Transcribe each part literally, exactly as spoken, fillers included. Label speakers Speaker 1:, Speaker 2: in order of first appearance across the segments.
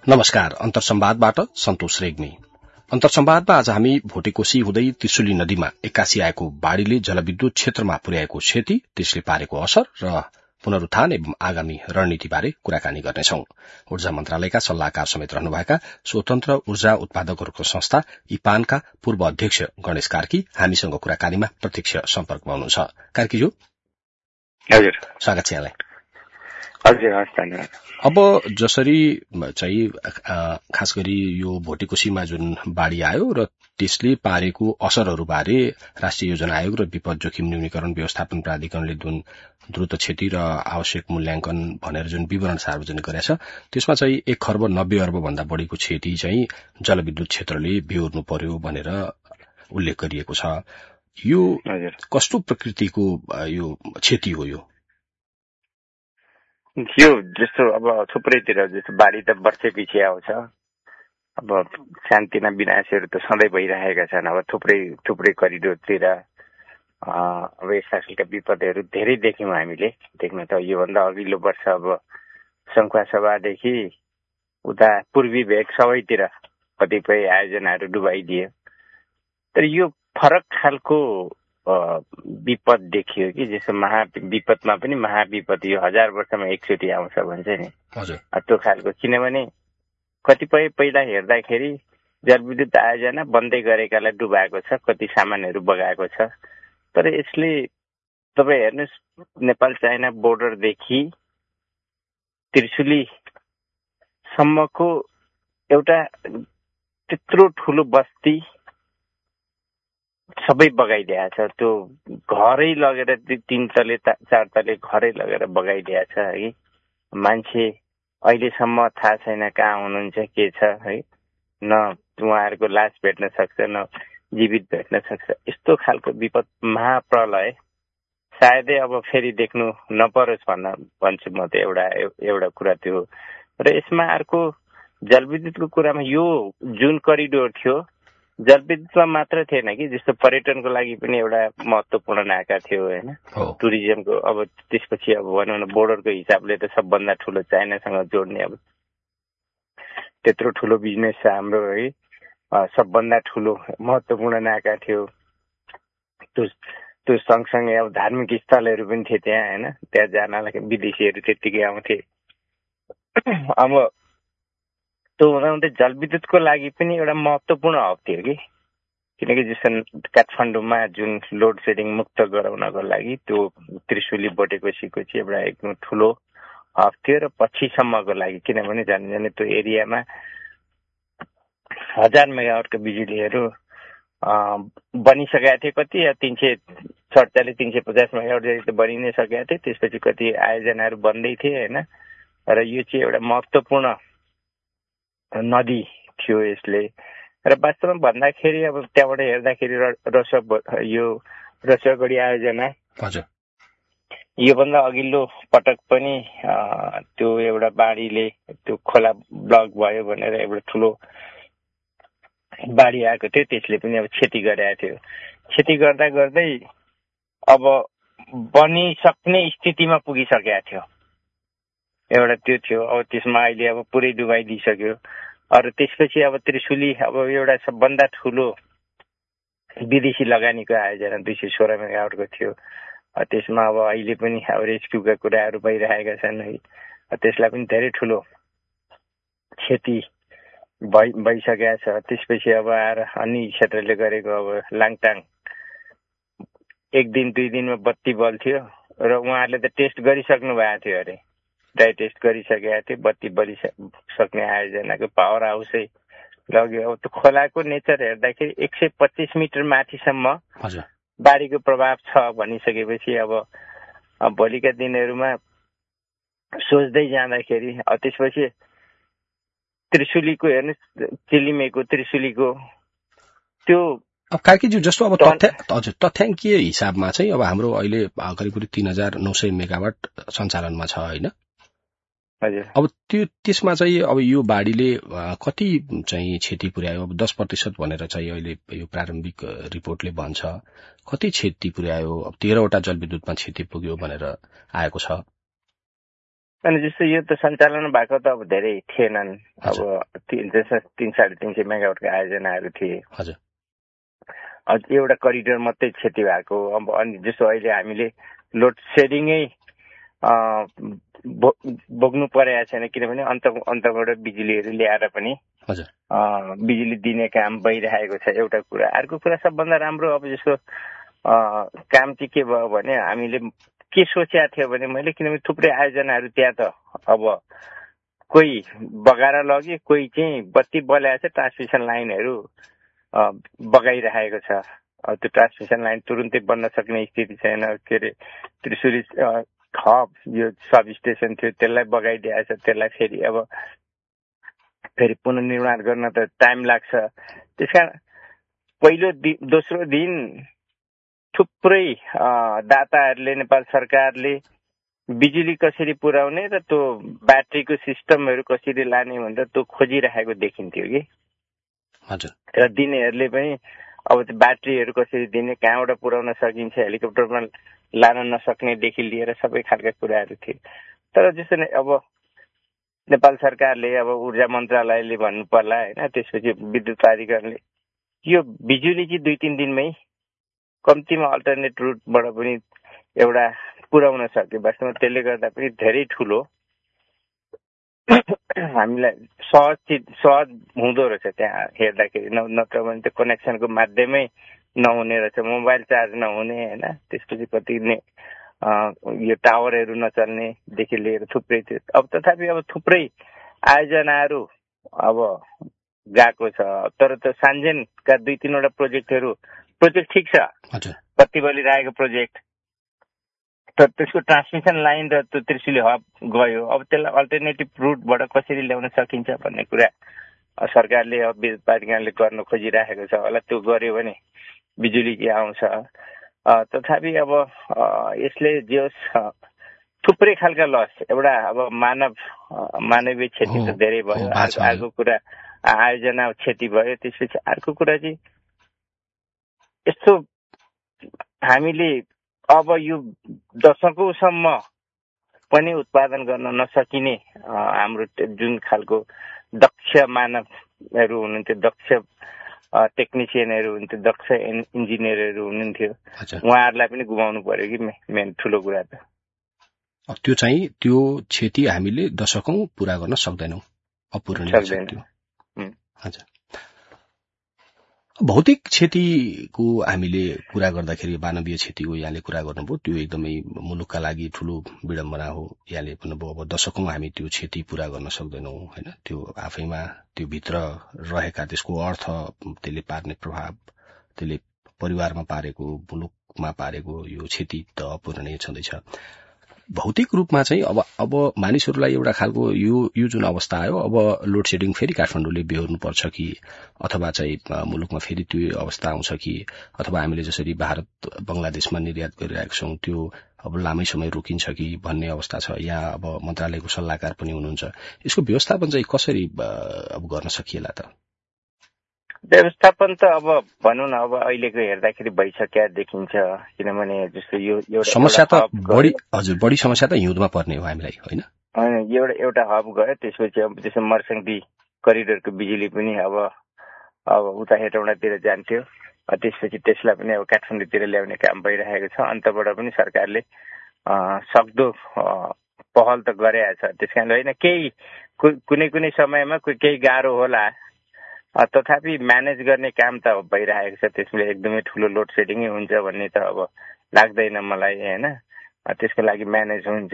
Speaker 1: नमस्कार। अन्तरसंवादबाट सन्तोष रेग्मी। अन्तरसंवादमा आज हामी भोटेकोशी हुँदै त्रिशुली नदीमा एक्कासी आएको बाढ़ीले जलविद्युत क्षेत्रमा पुर्याएको क्षति, त्यसले पारेको असर र पुनरुत्थान एवं आगामी रणनीतिबारे कुराकानी गर्नेछौं। ऊर्जा मन्त्रालयका सल्लाहकार समेत रहनुभएका स्वतन्त्र ऊर्जा उत्पादकहरूको संस्था इपानका पूर्व अध्यक्ष गणेश कार्की हामीसँग कुराकानीमा प्रत्यक्ष सम्पर्कमा हुनुहुन्छ। कार्कीज्यू,
Speaker 2: हजुर,
Speaker 1: स्वागत छ यहाँलाई।
Speaker 2: हजुर, हस्, धन्यवाद।
Speaker 1: अब जसरी चाहिँ खास गरी यो भोटेकोशीमा जुन बाढ़ी आयो र त्यसले पारेको असरहरूबारे राष्ट्रिय योजना आयोग र विपद जोखिम न्यूनीकरण व्यवस्थापन प्राधिकरणले जुन द्रुत क्षति र आवश्यक मूल्याङ्कन भनेर जुन विवरण सार्वजनिक गरेछ, त्यसमा चाहिँ एक खर्ब नब्बे अर्ब भन्दा बढ़ीको क्षति चाहिँ जलविद्युत क्षेत्रले बेहोर्नु पर्यो भनेर उल्लेख गरिएको छ। यो कस्तो प्रकृतिको यो क्षति हो? यो
Speaker 2: यो जस्तो अब थुप्रैतिर जस्तो बाढ़ी त वर्षै पछि आउँछ। अब शान्तिना विनाशहरू त सधैँ भइरहेका छन्। अब थुप्रै थुप्रै करिडोरतिर अब यस्ता खालका विपदहरू धेरै देख्यौँ हामीले। देख्न त योभन्दा अघिल्लो वर्ष अब शङ्खुवासभादेखि उता पूर्वी भेग सबैतिर कतिपय आयोजनाहरू डुबाइदियो। तर यो फरक खालको विपद देखियो कि जस्तो महा विपदमा पनि महाविपद यो हजार वर्षमा एकचोटि आउँछ भन्छ नि, त्यो खालको। किनभने कतिपय पहिला हेर्दाखेरि जलविद्युत आयोजना बन्दै गरेकालाई डुबाएको छ, कति सामानहरू बगाएको छ। तर यसले तपाईँ हेर्नुहोस्, नेपाल चाइना बोर्डरदेखि त्रिशुलीसम्मको एउटा त्यत्रो ठुलो बस्ती सबै बगाइदिएको छ। त्यो घरै लगेर तीन तले चार तले घरै लगेर बगाइदिएको छ है। मान्छे अहिलेसम्म थाहा छैन कहाँ हुनुहुन्छ, के छ है। न उहाँहरूको लास भेट्न सक्छ, न जीवित भेट्न सक्छ। यस्तो खालको विपद, महाप्रलय सायदै अब फेरि देख्नु नपरोस् भन्न भन्छु म त। एउटा एउटा कुरा त्यो। र यसमा अर्को जलविद्युतको कुरामा यो जुन करिडोर थियो जलविद्युतमा मात्र थिएन कि, जस्तो पर्यटनको लागि पनि एउटा महत्त्वपूर्ण नाका थियो होइन, टुरिज्मको। अब त्यसपछि अब भनौँ न बोर्डरको हिसाबले त सबभन्दा ठुलो चाइनासँग जोड्ने अब त्यत्रो ठुलो बिजनेस छ हाम्रो है। सबभन्दा ठुलो महत्त्वपूर्ण नाका थियो। त्यो त्यो सँगसँगै अब धार्मिक स्थलहरू पनि थिए त्यहाँ होइन। त्यहाँ जानलाई विदेशीहरू त्यत्तिकै आउँथे। अब त्यो हुँदाहुँदै जलविद्युतको लागि पनि एउटा महत्त्वपूर्ण हब थियो कि, किनकि जस्तो काठमाडौँमा जुन लोड सेडिङ मुक्त गराउनको लागि त्यो त्रिशुली बोटेकोशीको चाहिँ एउटा एकदम ठुलो हब थियो। र पछिसम्मको लागि किनभने झन् झन् त्यो एरियामा हजार मेगावाटको बिजुलीहरू बनिसकेका थिए। कति तिन सय सडचालिस तिन सय पचास मेगावाट जति त बनि नै सकेका थिए। त्यसपछि कति आयोजनाहरू बन्दै थिए होइन। र यो चाहिँ एउटा महत्त्वपूर्ण नदी थियो यसले। र वास्तवमा भन्दाखेरि अब त्यहाँबाट हेर्दाखेरि रसुवा यो रसुवागढी आयोजना योभन्दा अघिल्लो पटक पनि त्यो एउटा बाढीले त्यो खोला ब्लक भयो भनेर एउटा ठुलो बाढी आएको थियो। त्यसले पनि अब क्षति गरेको थियो। क्षति गर्दा गर्दै अब बनिसक्ने स्थितिमा पुगिसकेको थियो। एउटा त्यो थियो। अब त्यसमा अहिले अब पुरै डुबाइदिइसक्यो। अरू त्यसपछि अब त्रिशुली अब एउटा सबभन्दा ठुलो विदेशी लगानीको आयोजना दुई सय सोह्र मेगावाटको थियो। त्यसमा अब अहिले पनि अब रेस्क्युका कुराहरू भइरहेका छन् है। त्यसलाई पनि धेरै ठुलो क्षति भइ भइसकेको छ। त्यसपछि अब आएर अन्य क्षेत्रले गरेको अब लाङटाङ एक दिन दुई दिनमा बत्ती बल्थ्यो र उहाँहरूले त टेस्ट गरिसक्नु भएको थियो अरे। ड्राई टेस्ट गरिसकेका थियो। बत्ती बलिसक्ने आयोजनाको पावर हाउसै लग्यो। अब त्यो खोलाको नेचर हेर्दाखेरि एक सय पच्चिस मिटर माथिसम्म बाढीको प्रभाव छ भनिसकेपछि अब भोलिका दिनहरूमा सोच्दै जाँदाखेरि त्यसपछि त्रिशुलीको हेर्नुहोस्, चिलिमेको त्रिशुलीको त्यो
Speaker 1: अब कार्कीज्यू जस्तो अब तथ्य हजुर तथ्याङ्कीय हिसाबमा चाहिँ अब हाम्रो अहिले करिब करिब तीन हजार नौ सय मेगावाट सञ्चालनमा छ होइन। अब त्यो त्यसमा चाहिँ अब यो बाढीले कति चाहिँ क्षति पुर्यायो? अब दस प्रतिशत भनेर चाहिँ अहिले यो प्रारम्भिक रिपोर्टले भन्छ। कति क्षति पुर्यायो? अब तेह्रवटा जलविद्युतमा क्षति पुग्यो भनेर आएको छ।
Speaker 2: अनि जस्तो यो त सञ्चालन भएको त अब धेरै थिएनन्, अब तीन साढे तीन सय मेगावाटको आयोजनाहरू थिए।
Speaker 1: हजुर,
Speaker 2: एउटा करिडोर मात्रै क्षति भएको। अब अनि जस्तो अहिले हामीले लोड सेडिङै बोक्नु परेको छैन, किनभने अन्त अन्तबाट बिजुलीहरू ल्याएर पनि बिजुली दिने काम भइरहेको छ, एउटा कुरा। अर्को कुरा सबभन्दा राम्रो अब जस्तो काम चाहिँ के भयो भने हामीले के सोचेको थियो भने मैले, किनभने थुप्रै आयोजनाहरू त्यहाँ त अब कोही बगाएर लग्यो, कोही चाहिँ बत्ती बल्याएको छ, ट्रान्समिसन लाइनहरू बगाइरहेको छ। अब त्यो ट्रान्समिसन लाइन तुरुन्तै बन्न सक्ने स्थिति छैन। के अरे त्रिशुली हब यो सब स्टेसन थियो, त्यसलाई बगाइदिएको छ, त्यसलाई फेरि अब फेरि पुनर्निर्माण गर्न त टाइम लाग्छ। त्यसकारण पहिलो दिन दोस्रो दिन थुप्रै दाताहरूले, नेपाल सरकारले बिजुली कसरी पुर्याउने र त्यो ब्याट्रीको सिस्टमहरू कसरी लाने भनेर त्यो खोजिरहेको देखिन्थ्यो कि। र दिनेहरूले पनि अब त्यो ब्याट्रीहरू कसरी दिने, कहाँबाट पुर्याउन सकिन्छ, हेलिकप्टरमा लान नसक्नेदेखि लिएर सबै खालका कुराहरू थिए। तर जस्तो नै अब नेपाल सरकारले, अब ऊर्जा मन्त्रालयले भन्नु पर्ला होइन, त्यसपछि विद्युत प्राधिकरणले यो बिजुली चाहिँ दुई तिन दिनमै कम्तीमा अल्टरनेट रुटबाट पनि एउटा पुर्याउन सक्यो। वास्तवमा त्यसले गर्दा पनि धेरै ठुलो हामीलाई सहज सहज हुँदो रहेछ त्यहाँ हेर्दाखेरि। नत्र भने त्यो कनेक्सनको माध्यमै नहुने रहेछ, मोबाइल चार्ज नहुने होइन, त्यसपछि कति नै यो टावरहरू नचल्नेदेखि लिएर थुप्रै थियो। अब तथापि अब थुप्रै आयोजनाहरू अब गएको छ। तर त्यो सान्जेनका दुई तिनवटा प्रोजेक्टहरू प्रोजेक्ट ठिक छ, बत्ती बलिरहेको प्रोजेक्ट, तर त्यसको ट्रान्समिसन लाइन र त्यो त्रिशुली हब गयो। अब त्यसलाई अल्टरनेटिभ रुटबाट कसरी ल्याउन सकिन्छ भन्ने कुरा सरकारले अब विद्युत प्राधिकरणले गर्न खोजिरहेको छ होला। त्यो गर्यो भने बिजुली के आउँछ। तथापि अब यसले जे थुप्रै खालका लस, एउटा अब मानव मानवीय क्षति त धेरै भयो। अर्को कुरा आयोजना क्षति भयो। त्यसपछि अर्को कुरा चाहिँ यस्तो हामीले अब यो दशकौँसम्म पनि उत्पादन गर्न नसकिने हाम्रो जुन खालको दक्ष मानवहरू हुनुहुन्थ्यो, दक्ष टेक्निसियनहरू हुन्थ्यो, दक्ष इन्जिनियरहरू हुनुहुन्थ्यो, उहाँहरूलाई पनि गुमाउनु पर्यो कि मेन ठुलो कुरा त।
Speaker 1: त्यो चाहिँ त्यो क्षति हामीले दशकौं पूरा गर्न सक्दैनौँ, अपूरणीय छ। हजुर, भौतिक क्षतिको हामीले कुरा गर्दाखेरि मानवीय क्षतिको यहाँले कुरा गर्नुभयो, त्यो एकदमै मुलुकका लागि ठूलो विडम्बना हो। यहाँले भन्नुभयो अब दशकौं हामी त्यो क्षति पूरा गर्न सक्दैनौं हैन। त्यो आफैमा त्यो भित्र रहेका त्यसको अर्थ, त्यसले पार्ने प्रभाव, त्यसले परिवारमा पारेको, मुलुकमा पारेको यो क्षति त अपूरणीय छँदैछ। भौतिक रूपमा चाहिँ अब अब मानिसहरूलाई एउटा खालको यो यो जुन अवस्था आयो, अब लोड सेडिङ फेरि काठमाडौँले बेहोर्नु पर्छ कि, अथवा चाहिँ मुलुकमा फेरि त्यो अवस्था आउँछ कि, अथवा हामीले जसरी भारत बंगलादेशमा निर्यात गरिरहेका छौं त्यो अब लामै समय रोकिन्छ कि भन्ने अवस्था छ। यहाँ अब मन्त्रालयको सल्लाहकार पनि हुनुहुन्छ, यसको व्यवस्थापन चाहिँ कसरी अब गर्न सकिएला त?
Speaker 2: व्यवस्थापन त अब भनौँ न, अब अहिलेको हेर्दाखेरि भइसक्या देखिन्छ। किनभने जस्तो यो एउटा
Speaker 1: समस्या त बढी, हजुर बढी समस्या त हिउँदमा पर्ने हो हामीलाई, होइन?
Speaker 2: एउटा एउटा हब गयो, त्यसपछि अब जस्तो मर्सङदी करिडोरको बिजुली पनि अब अब उता हेटौँडातिर जान्थ्यो। त्यसपछि त्यसलाई पनि अब काठमाडौँतिर ल्याउने काम भइरहेको छ। अन्तबाट पनि सरकारले सक्दो पहल त गरेको छ। त्यसकारण होइन, केही कुनै कुनै समयमा केही गाह्रो होला, तथापि म्यानेज गर्ने काम त भइरहेको छ। त्यसले एकदमै ठुलो लोड सेडिङै हुन्छ भन्ने त अब लाग्दैन मलाई, होइन? त्यसको लागि म्यानेज हुन्छ।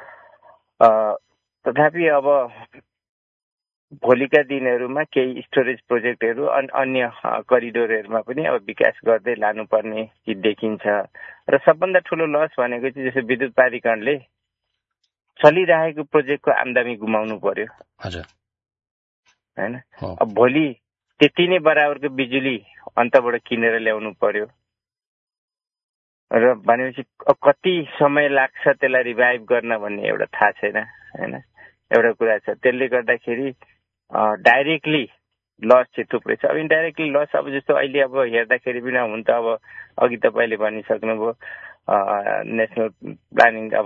Speaker 2: तथापि अब भोलिका दिनहरूमा केही स्टोरेज प्रोजेक्टहरू अन्य करिडोरहरूमा पनि अब विकास गर्दै लानुपर्ने देखिन्छ। र सबभन्दा ठुलो लस भनेको चाहिँ जस्तो विद्युत प्राधिकरणले चलिरहेको प्रोजेक्टको आमदानी गुमाउनु पर्यो,
Speaker 1: हजुर,
Speaker 2: होइन? अब भोलि त्यति नै बराबरको बिजुली अन्तबाट किनेर ल्याउनु पर्यो र भनेपछि कति समय लाग्छ त्यसलाई रिभाइभ गर्न भन्ने एउटा थाहा छैन, होइन? एउटा कुरा छ। त्यसले गर्दाखेरि डाइरेक्टली लस चाहिँ थुप्रै छ। अब इन्डाइरेक्टली लस अब जस्तो अहिले अब हेर्दाखेरि पनि हुन त अब अघि तपाईँले भनिसक्नुभयो नेसनल प्लानिङ अब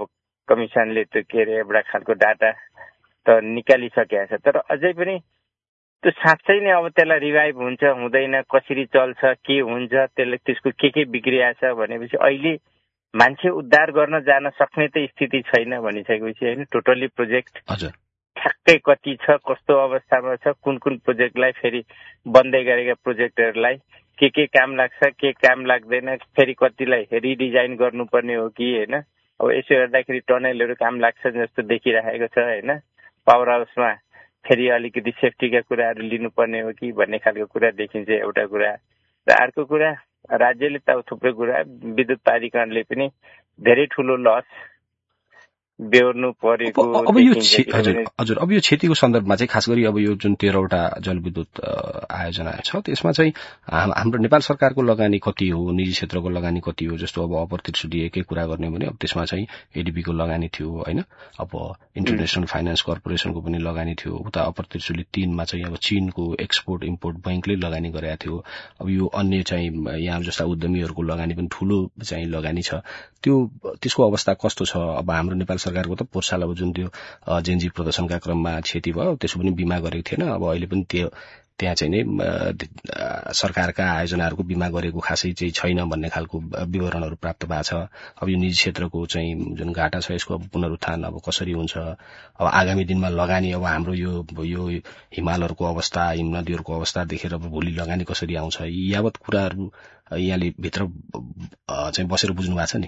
Speaker 2: कमिसनले त्यो के अरे एउटा खालको डाटा त निकालिसकेको छ, तर अझै पनि त्यो साँच्चै नै अब त्यसलाई रिभाइभ हुन्छ हुँदैन, कसरी चल्छ, के हुन्छ, त्यसले त्यसको के के बिग्रिया छ भनेपछि अहिले मान्छे उद्धार गर्न जान सक्ने त स्थिति छैन भनिसकेपछि होइन, टोटल्ली प्रोजेक्ट ठ्याक्कै कति छ, कस्तो अवस्थामा छ, कुन कुन प्रोजेक्टलाई फेरि बन्दै गरेका प्रोजेक्टहरूलाई के के काम लाग्छ, के काम लाग्दैन, फेरि कतिलाई रिडिजाइन गर्नुपर्ने हो कि होइन। अब यसो हेर्दाखेरि टनलहरू काम लाग्छ जस्तो देखिरहेको छ होइन। पावर हाउसमा फेरि अलिकति सेफ्टीका कुराहरू लिनुपर्ने हो कि भन्ने खालको कुरा देखिन्छ एउटा कुरा। र अर्को कुरा, राज्यले त थुप्रै कुरा, विद्युत प्राधिकरणले पनि धेरै ठुलो लस बेहोर्नु परेको
Speaker 1: अब यो हजुर हजुर अब यो क्षतिको सन्दर्भमा चाहिँ खास गरी अब यो जुन तेह्रवटा जलविद्युत आयोजना छ त्यसमा चाहिँ हाम्रो नेपाल सरकारको लगानी कति हो, निजी क्षेत्रको लगानी कति हो? जस्तो अब अप्पर त्रिशुली एकै कुरा गर्ने भने अब त्यसमा चाहिँ एडीबीको लगानी थियो होइन, अब इन्टरनेसनल फाइनान्स कर्पोरेसनको पनि लगानी थियो, उता अप्पर त्रिशुली तीनमा चाहिँ अब चीनको एक्सपोर्ट इम्पोर्ट बैंकले लगानी गरेका थियो। अब यो अन्य चाहिँ यहाँ जस्ता उद्यमीहरूको लगानी पनि ठूलो चाहिँ लगानी छ, त्यो त्यसको अवस्था कस्तो छ? अब हाम्रो नेपाल सरकारको त पोहोर साल अब जुन त्यो जेनजी प्रदर्शनका क्रममा क्षति भयो त्यसो पनि बिमा गरेको थिएन, अब अहिले पनि त्यो त्यहाँ चाहिँ नै सरकारका आयोजनाहरूको बिमा गरेको खासै चाहिँ छैन भन्ने खालको विवरणहरू प्राप्त भएको छ। अब यो निजी क्षेत्रको चाहिँ जुन घाटा छ यसको अब पुनरुत्थान अब कसरी हुन्छ? अब आगामी दिनमा लगानी अब हाम्रो यो यो हिमालहरूको अवस्था, हिम नदीहरूको अवस्था देखेर अब भोलि लगानी कसरी आउँछ, यावत कुराहरू यहाँले भित्र चाहिँ बसेर बुझ्नु भएको छ नि?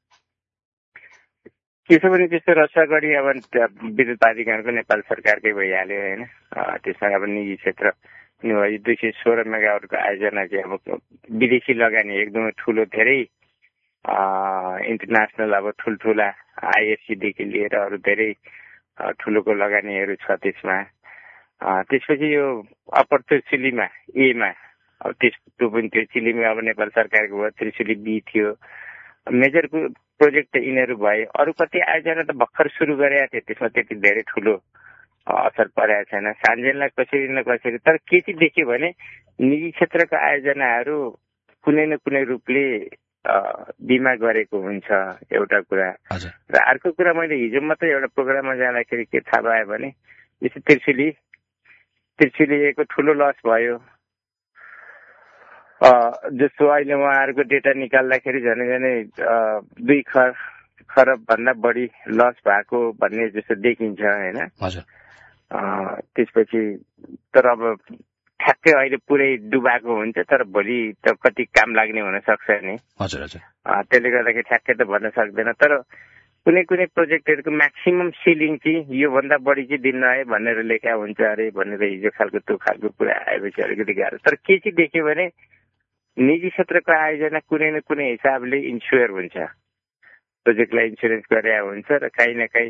Speaker 2: त्यसो भने त्यस्तो रक्षा गरी अब विद्युत प्राधिकरणको नेपाल सरकारकै भइहाल्यो होइन। त्यसमा अब निजी क्षेत्र दुई सय सोह्र मेगावाटको आयोजना चाहिँ अब विदेशी लगानी एकदमै ठुलो, धेरै इन्टरनेसनल अब ठुल्ठुला आइएफसीदेखि लिएर अरू धेरै ठुलोको लगानीहरू छ त्यसमा। त्यसपछि यो अप्पर त्रिशुलीमा एमा अब त्यसको पनि त्यो चिलीमा अब नेपाल सरकारको भयो, त्रिशुली बी थियो, मेजर प्रोजेक्ट त यिनीहरू भए। अरू कति आयोजना त भर्खर सुरु गरेका थिए, त्यसमा त्यति धेरै ठुलो असर परेको छैन, सानजेनलाई कसरी न कसरी। तर के चाहिँ देखियो भने निजी क्षेत्रका आयोजनाहरू कुनै न कुनै रूपले बिमा गरेको हुन्छ एउटा कुरा। र अर्को कुरा, मैले हिजो मात्रै एउटा प्रोग्राममा जाँदाखेरि के थाहा भयो भने जस्तै त्रिशुली त्रिशुलीको ठुलो लस भयो, जस्तो अहिले उहाँहरूको डेटा निकाल्दाखेरि झनै झनै दुई खर खरब भन्दा बढी लस भएको भन्ने जस्तो देखिन्छ होइन। त्यसपछि तर अब ठ्याक्कै अहिले पुरै डुबाएको हुन्छ, तर भोलि त कति काम लाग्ने हुन सक्छ नि।
Speaker 1: हजुर हजुर
Speaker 2: त्यसले गर्दाखेरि ठ्याक्कै त भन्न सक्दैन। तर कुनै कुनै प्रोजेक्टहरूको म्याक्सिमम सिलिङ चाहिँ योभन्दा बढी चाहिँ दिन नआए भनेर लेखा हुन्छ अरे भनेर हिजो खालको त्यो खालको कुरा आएपछि अलिकति गाह्रो। तर के चाहिँ देख्यो भने निजी क्षेत्रको आयोजना कुनै न कुनै हिसाबले इन्स्योर हुन्छ, प्रोजेक्टलाई इन्सुरेन्स गरे हुन्छ र काहीँ न काहीँ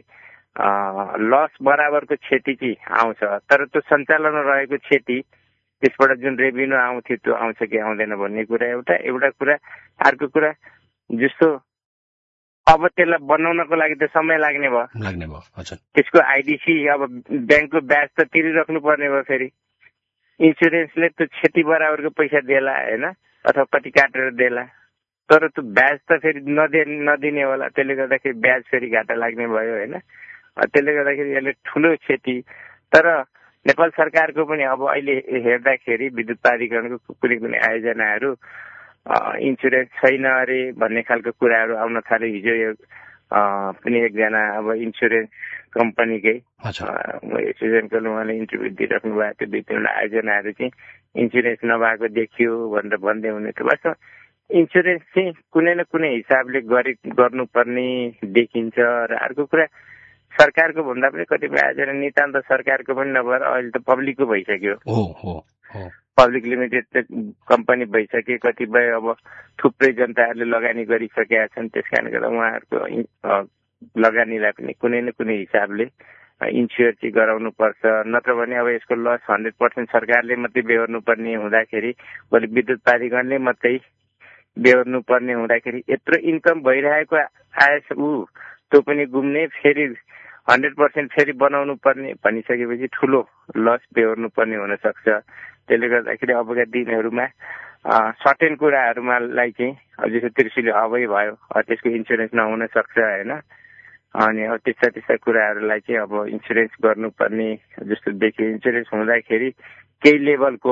Speaker 2: लस बराबरको क्षति चाहिँ आउँछ। तर त्यो सञ्चालनमा रहेको क्षति, त्यसबाट जुन रेभिन्यू आउँथ्यो त्यो आउँछ कि आउँदैन भन्ने कुरा एउटा एउटा कुरा। अर्को कुरा, जस्तो अब त्यसलाई बनाउनको लागि त समय लाग्ने भयो
Speaker 1: लाग्ने भयो हजुर।
Speaker 2: त्यसको आइडिसी अब ब्याङ्कको ब्याज त तिरिराख्नु पर्ने भयो, फेरि इन्सुरेन्सले त्यो क्षति बराबरको पैसा देला होइन, अथवा कति काटेर देला, तर त्यो ब्याज त फेरि नदे नदिने होला, त्यसले गर्दाखेरि ब्याज फेरि घाटा लाग्ने भयो होइन। त्यसले गर्दाखेरि यसले ठुलो क्षति। तर नेपाल सरकारको पनि अब अहिले हेर्दाखेरि विद्युत प्राधिकरणको कुनै कुनै आयोजनाहरू इन्सुरेन्स छैन अरे भन्ने खालको कुराहरू आउन थाल्यो। हिजो यो पनि एकजना अब इन्सुरेन्स कम्पनीकै सिजनको उहाँले इन्टरभ्यू दिइराख्नु भएको थियो, दुई तिनवटा आयोजनाहरू चाहिँ इन्सुरेन्स नभएको देखियो भनेर भन्दै हुने थियो। वास्तवमा इन्सुरेन्स चाहिँ कुनै न कुनै हिसाबले गरे गर्नुपर्ने देखिन्छ। र अर्को कुरा, सरकारको भन्दा पनि कतिपय आयोजना नितान्त सरकारको पनि नभएर अहिले त पब्लिकको भइसक्यो, पब्लिक लिमिटेड कम्पनी भइसके, कतिपय अब थुप्रै जनताहरूले लगानी गरिसकेका छन्। त्यस कारणले गर्दा उहाँहरूको लगानीलाई पनि कुनै न कुनै हिसाबले इन्स्योर चाहिँ गराउनु पर्छ, नत्र भने अब यसको लस हन्ड्रेड पर्सेन्ट सरकारले मात्रै बेहोर्नु पर्ने हुँदाखेरि, भोलि विद्युत प्राधिकरणले मात्रै बेहोर्नु पर्ने हुँदाखेरि यत्रो इन्कम भइरहेको आएछ ऊ त्यो पनि गुम्ने, फेरि हन्ड्रेड पर्सेन्ट फेरि बनाउनु पर्ने भनिसकेपछि ठुलो लस बेहोर्नु पर्ने हुन सक्छ। त्यसले गर्दाखेरि अबका दिनहरूमा सर्टेन कुराहरूमा लाई चाहिँ जस्तो त्रिशुली हबै भयो, त्यसको इन्सुरेन्स नहुन सक्छ होइन। अनि अब त्यस्ता त्यस्ता कुराहरूलाई चाहिँ अब इन्सुरेन्स गर्नुपर्ने जस्तो देखियो। इन्सुरेन्स हुँदाखेरि केही लेभलको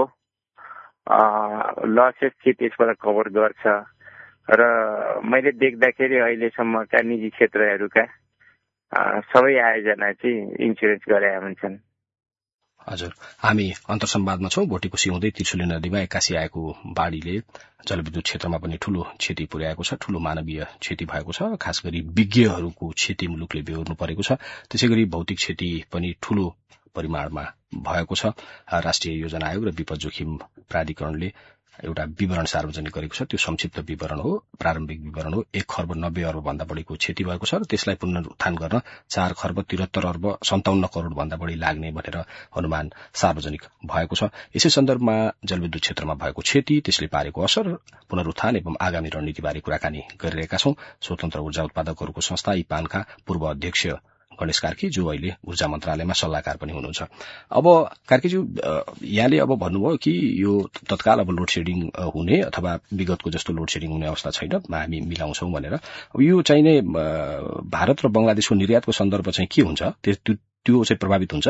Speaker 2: लसेस चाहिँ त्यसबाट कभर गर्छ र मैले देख्दाखेरि अहिलेसम्मका निजी क्षेत्रहरूका सबै आयोजना चाहिँ इन्सुरेन्स गरे हुन्छन्।
Speaker 1: हजुर, हामी अन्तर्संवादमा छौं। भोटेकोशी हुँदै त्रिशुली नदीमा एक्कासी आएको बाढ़ीले जलविद्युत क्षेत्रमा पनि ठूलो क्षति पुर्याएको छ, ठूलो मानवीय क्षति भएको छ। खास गरी विज्ञहरूको क्षति मुलुकले बेहोर्नु परेको छ। त्यसैगरी भौतिक क्षति पनि ठूलो परिमाणमा भएको छ। राष्ट्रिय योजना आयोग र विपद जोखिम प्राधिकरणले एउटा विवरण सार्वजनिक गरेको छ। त्यो संक्षिप्त विवरण हो, प्रारम्भिक विवरण हो। एक खर्ब नब्बे अर्ब भन्दा बढ़ीको क्षति भएको छ र त्यसलाई पुनरुत्थान गर्न चार खर्ब त्रिहत्तर अर्ब सन्ताउन्न करोड़ भन्दा बढ़ी लाग्ने भनेर अनुमान सार्वजनिक भएको छ। यसै सन्दर्भमा जलविद्युत क्षेत्रमा भएको क्षति, त्यसले पारेको असर, पुनरुत्थान एवं आगामी रणनीतिबारे कुराकानी गरिरहेका छौं। स्वतन्त्र ऊर्जा उत्पादकहरूको संस्था इपानका पूर्व अध्यक्ष गणेश कार्की, जो अहिले ऊर्जा मन्त्रालयमा सल्लाहकार पनि हुनुहुन्छ। अब कार्कीज्यू, यहाँले अब भन्नुभयो कि यो तत्काल अब लोड सेडिङ हुने अथवा विगतको जस्तो लोड सेडिङ हुने अवस्था छैन, हामी मिलाउँछौं भनेर। अब यो चाहिने भारत र बंगलादेशको निर्यातको सन्दर्भ चाहिँ के हुन्छ? त्यो चाहिँ प्रभावित हुन्छ?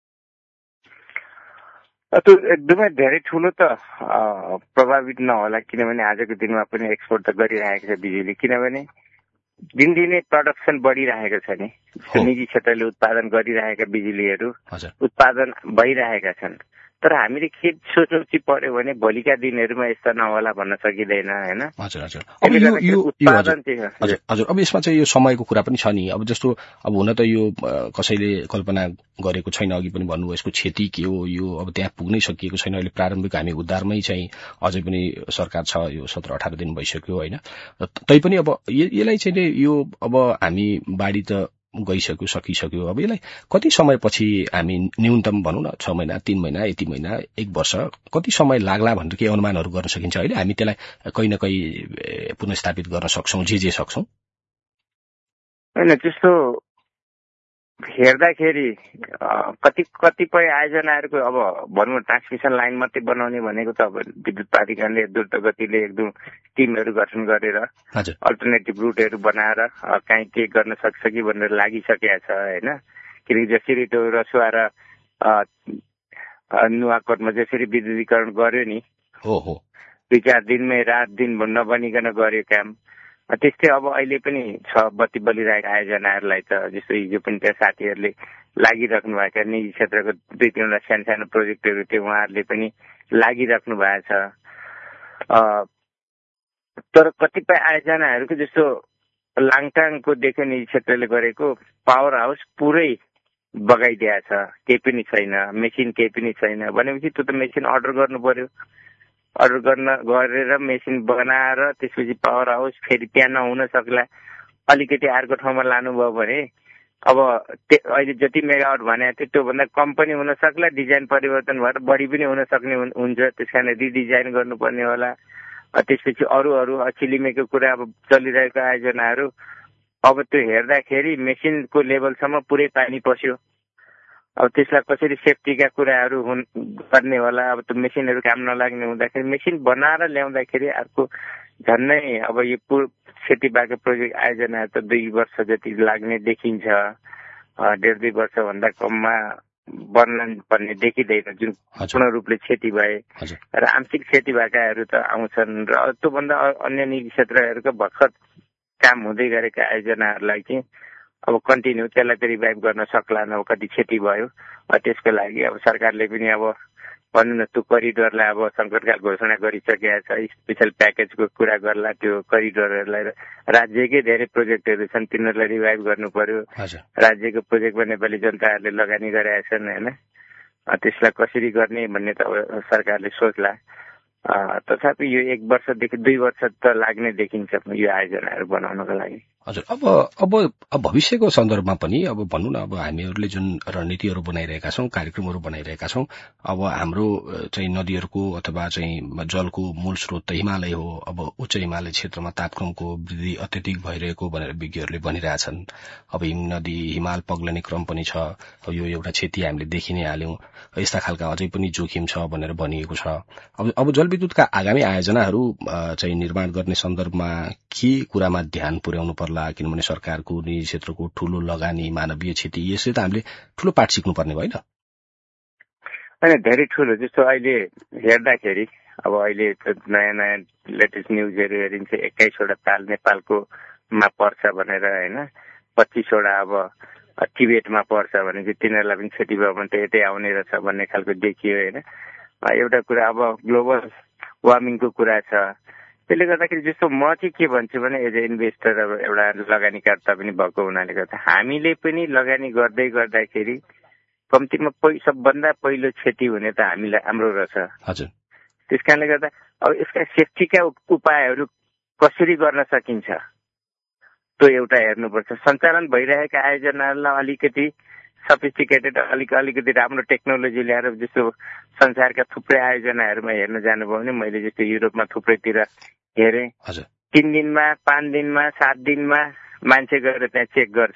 Speaker 2: त्यो एकदमै धेरै ठूलो त प्रभावित नहोला, किनभने आजको दिनमा पनि एक्सपोर्ट त गरिरहेको छ बिजुली। किनभने दिनदिनै प्रडक्सन बढ़िरहेको छ नि, निजी क्षेत्रले उत्पादन गरिरहेका बिजुलीहरू उत्पादन भइरहेका छन्। तर हामीले के सोच्नु चाहिँ पर्यो भने भोलिका दिनहरूमा यस्ता नहोला भन्न सकिँदैन, होइन?
Speaker 1: हजुर हजुर हजुर अब यसमा चाहिँ यो समयको कुरा पनि छ नि। अब जस्तो अब हुन त यो कसैले कल्पना गरेको छैन, अघि पनि भन्नुभयो यसको क्षति के हो, यो अब त्यहाँ पुग्नै सकिएको छैन। अहिले प्रारम्भिक हामी उद्धारमै चाहिँ अझै पनि सरकार छ, यो सत्र अठार दिन भइसक्यो, होइन? तैपनि अब यसलाई चाहिँ यो अब हामी बाढी त गइसक्यो, सकिसक्यो। अब यसलाई कति समयपछि हामी न्यूनतम भनौँ न, छ महिना तीन महिना यति महिना एक वर्ष कति समय लाग्ला भनेर केही अनुमानहरू गर्न सकिन्छ अहिले? हामी त्यसलाई कहीँ न कहीँ पुनर्स्थापित गर्न सक्छौं, जे जे सक्छौं?
Speaker 2: होइन, त्यस्तो हेर्दाखेरि कति कतिपय आयोजनाहरूको अब भनौँ ट्रान्समिसन लाइन मात्रै बनाउने भनेको त अब विद्युत प्राधिकरणले द्रुत गतिले एकदम टिमहरू गठन गरेर अल्टरनेटिभ रुटहरू बनाएर कहीँ के गर्न सक्छ कि भनेर लागिसकेका छ, होइन? किनकि जसरी त्यो रसुवा र नुवाकोटमा जसरी विद्युतीकरण गर्यो नि,
Speaker 1: हो हो
Speaker 2: दुई चार दिनमै रात दिन नबनिकन गर्यो काम, त्यस्तै अब अहिले पनि छ बत्ती बलिरहेका आयोजनाहरूलाई त। जस्तो हिजो पनि त्यहाँ साथीहरूले लागिराख्नु भएका निजी क्षेत्रको दुई तीनवटा सानो सानो प्रोजेक्टहरू थियो, उहाँहरूले पनि लागिराख्नु भएको छ। तर कतिपय आयोजनाहरूको जस्तो लाङटाङको देख्यो निजी क्षेत्रले गरेको पावर हाउस पुरै बगाइदिया छ, केही पनि छैन, मेसिन केही पनि छैन भनेपछि त्यो त मेसिन अर्डर गर्नु पर्यो। अर्डर गर्न गरेर मेसिन बनाएर त्यसपछि पावर हाउस फेरि त्यहाँ नहुन सक्ला, अलिकति अर्को ठाउँमा लानुभयो भने अब अहिले जति मेगावाट भनेको थियो त्योभन्दा कम पनि हुन सक्ला, डिजाइन परिवर्तन भएर बढी पनि हुन सक्ने हुन्छ। त्यस कारण रिडिजाइन गर्नुपर्ने होला। त्यसपछि अरू अरू चिलिमेको कुरा अब चलिरहेको आयोजनाहरू अब त्यो हेर्दाखेरि मेसिनको लेभलसम्म पुरै पानी पस्यो। अब त्यसलाई कसरी सेफ्टीका कुराहरू हुन् गर्ने होला। अब त्यो मेसिनहरू काम नलाग्ने हुँदाखेरि मेसिन बनाएर ल्याउँदाखेरि अर्को झन्नै अब यो क्षति भएको प्रोजेक्ट आयोजनाहरू त दुई वर्ष जति लाग्ने देखिन्छ, डेढ दुई वर्षभन्दा कममा बन्न पर्ने देखिँदैन, जुन पूर्ण रूपले क्षति भए। र आंशिक क्षति भएकाहरू त आउँछन् र त्योभन्दा अन्य निजी क्षेत्रहरूको भर्खर काम हुँदै गरेका आयोजनाहरूलाई चाहिँ अब कन्टिन्यू त्यसलाई त रिभाइभ गर्न सक्लान्। अब कति क्षति भयो, त्यसको लागि अब सरकारले पनि अब भनौँ न त्यो करिडोरलाई अब सङ्कटकाल घोषणा गरिसकेका छ, स्पेसल प्याकेजको कुरा गर्ला। त्यो करिडोरहरूलाई राज्यकै धेरै प्रोजेक्टहरू छन्, तिनीहरूलाई रिभाइभ गर्नु पर्यो। राज्यको प्रोजेक्टमा नेपाली जनताहरूले लगानी गरेका छन्, होइन? त्यसलाई कसरी गर्ने भन्ने त अब सरकारले सोच्ला। तथापि यो एक वर्षदेखि दुई वर्ष त लाग्ने देखिन्छ यो आयोजनाहरू बनाउनको लागि।
Speaker 1: हजुर, अब अब अब भविष्यको सन्दर्भमा पनि अब भनौँ न, अब हामीहरूले जुन रणनीतिहरू बनाइरहेका छौं, कार्यक्रमहरू बनाइरहेका छौं, अब हाम्रो चाहिँ नदीहरूको अथवा चाहिँ जलको मूल स्रोत त हिमालय हो। अब उच्च हिमालय क्षेत्रमा तापक्रमको वृद्धि अत्यधिक भइरहेको भनेर विज्ञहरूले भनिरहेछन्। अब हिम नदी हिमाल पग्लने क्रम पनि छ। अब यो एउटा क्षति हामीले देखि नै हाल्यौं। यस्ता खालका अझै पनि जोखिम छ भनेर भनिएको छ। अब अब जलविद्युतका आगामी आयोजनाहरू चाहिँ निर्माण गर्ने सन्दर्भमा के कुरामा ध्यान पुर्याउनु पर्ला पर्ला, किनभने सरकारको निजी क्षेत्रको ठूलो लगानी, मानवीय क्षति, यसले त हामीले ठूलो पाठ सिक्नुपर्ने होइन?
Speaker 2: होइन, धेरै ठूलो। जस्तो अहिले हेर्दाखेरि अब अहिले नयाँ नयाँ लेटेस्ट न्युजहरू हेरिन्छ, एक्काइसवटा ताल नेपालको मा पर्छ भनेर होइन, पच्चिसवटा अब टिबेटमा पर्छ भने चाहिँ तिनीहरूलाई पनि क्षति भयो भने त यतै आउने रहेछ भन्ने खालको देखियो होइन। एउटा कुरा अब ग्लोबल वार्मिङको कुरा छ। त्यसले गर्दाखेरि जस्तो म चाहिँ के भन्छु भने एज ए इन्भेस्टर अब एउटा लगानीकर्ता पनि भएको हुनाले गर्दा हामीले पनि लगानी गर्दै गर्दाखेरि कम्तीमा पहि सबभन्दा पहिलो क्षति हुने त हामीलाई हाम्रो रहेछ।
Speaker 1: हजुर।
Speaker 2: त्यस कारणले गर्दा अब यसका सेफ्टीका उपायहरू कसरी गर्न सकिन्छ त्यो एउटा हेर्नुपर्छ। सञ्चालन भइरहेका आयोजनाहरूलाई अलिकति सफिस्टिकेटेड अलिक अलिकति राम्रो टेक्नोलोजी ल्याएर, जस्तो संसारका थुप्रै आयोजनाहरूमा हेर्न जानुभयो भने मैले जस्तो युरोपमा थुप्रैतिर हेरेँ, तिन दिनमा पाँच दिनमा सात दिनमा मान्छे गएर त्यहाँ चेक गर्छ,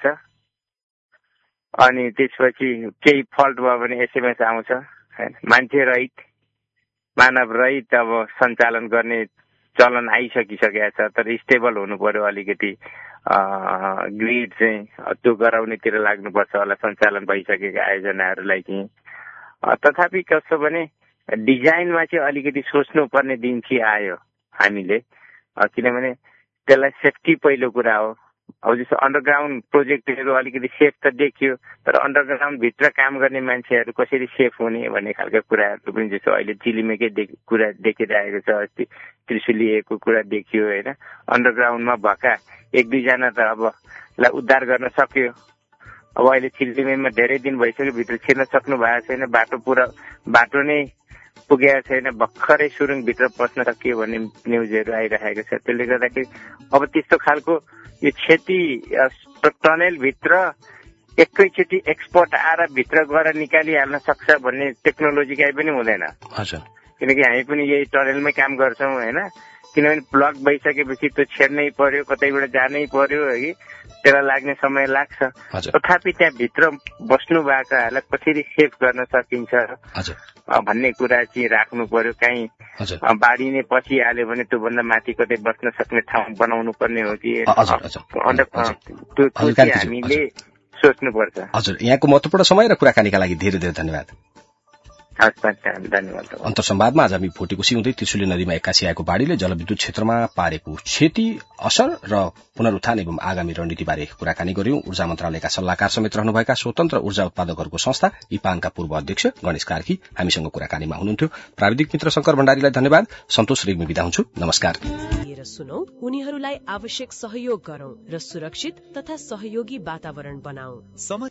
Speaker 2: अनि त्यसपछि केही फल्ट भयो भने एसएमएस आउँछ। मान्छे रहित मानव रहित अब सञ्चालन गर्ने चलन आइसकिसकेको छ। तर स्टेबल हुनु पर्यो, अलिकति ग्रिड चाहिँ त्यो गराउनेतिर लाग्नुपर्छ होला सञ्चालन भइसकेका आयोजनाहरूलाई चाहिँ। तथापि कस्तो भने डिजाइनमा चाहिँ अलिकति सोच्नुपर्ने दिन चाहिँ आयो हामीले, किनभने त्यसलाई सेफ्टी पहिलो कुरा हो। अब जस्तो अन्डरग्राउन्ड प्रोजेक्टहरू अलिकति सेफ त देखियो, तर अन्डरग्राउन्ड भित्र काम गर्ने मान्छेहरू कसरी सेफ हुने भन्ने खालको कुराहरू पनि, जस्तो अहिले चिलिमेकै कुरा देखिरहेको छ, अस्ति त्रिशुलिएको कुरा देखियो होइन। अन्डरग्राउन्डमा भएका एक दुईजना त अब लाई उद्धार गर्न सक्यो। अब अहिले चिलिमेमा धेरै दिन भइसक्यो, भित्र छिर्न सक्नु भएको छैन, बाटो पुरा बाटो नै पुगेको छैन, भर्खरै सुरुङभित्र पस्न सकियो भन्ने न्युजहरू आइरहेको छ। त्यसले गर्दाखेरि अब त्यस्तो खालको यो क्षति टनेलभित्र एकैचोटि एक्सपर्ट आएर भित्र गएर निकालिहाल्न सक्छ भन्ने टेक्नोलोजी काहीँ पनि हुँदैन। किनकि हामी पनि यही टनेलमै काम गर्छौँ होइन। किनभने ब्लक भइसकेपछि त्यो छेड्नै पर्यो, कतैबाट जानै पर्यो है, त्यसलाई लाग्ने समय लाग्छ। तथापि त्यहाँ भित्र बस्नु भएकाहरूलाई कसरी सेफ गर्न सकिन्छ भन्ने कुरा चाहिँ राख्नु पर्यो। काहीँ बाढी नै पसिहाल्यो भने त्योभन्दा माथि कतै बस्न सक्ने ठाउँ बनाउनु पर्ने हो कि त्यो हामीले सोच्नुपर्छ।
Speaker 1: हजुर, यहाँको महत्त्वपूर्ण समय र कुराकानीका लागि धेरै धेरै धन्यवाद।
Speaker 2: धन्यवाद।
Speaker 1: अन्तर्संवादमा आज हामी भोटेकोशी हुँदै त्रिशुली नदीमा एक्कासी आएको बाढ़ीले जलविद्युत क्षेत्रमा पारेको क्षति, असर र पुनरुत्थान एवं आगामी रणनीतिबारे कुराकानी गर्यौं। ऊर्जा मन्त्रालयका सल्लाहकार समेत रहनुभएका स्वतन्त्र ऊर्जा उत्पादकहरूको संस्था इपाङका पूर्व अध्यक्ष गणेश कार्की हामीसँग कुराकानीमा हुनुहुन्थ्यो। प्राविधिक मित्र शंकर भण्डारीलाई धन्यवाद। सन्तोष रेग्मी बिदा हुन्छु। नमस्कार।
Speaker 3: सुनौ, उनीहरूलाई आवश्यक सहयोग गरौं र सुरक्षित तथा सहयोगी वातावरण बनाऊ।